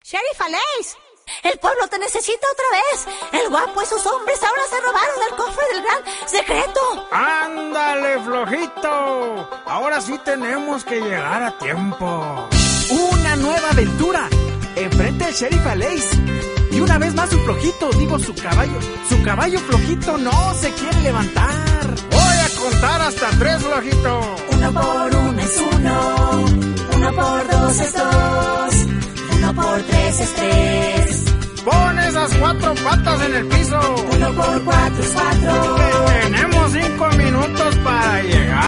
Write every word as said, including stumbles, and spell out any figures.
Sheriff Aleix, el pueblo te necesita otra vez. El guapo y sus hombres ahora se robaron el cofre del gran secreto. ¡Ándale, flojito! Ahora sí tenemos que llegar a tiempo. ¡Una nueva aventura! Enfrente del Sheriff Aleix. Y una vez más su flojito, digo su caballo. Su caballo flojito no se quiere levantar. Voy a contar hasta tres, flojito. Uno por uno es uno. Uno por dos es dos. Uno por tres es tres. Pon esas cuatro patas en el piso. Uno por cuatro es cuatro. Tenemos cinco minutos para llegar.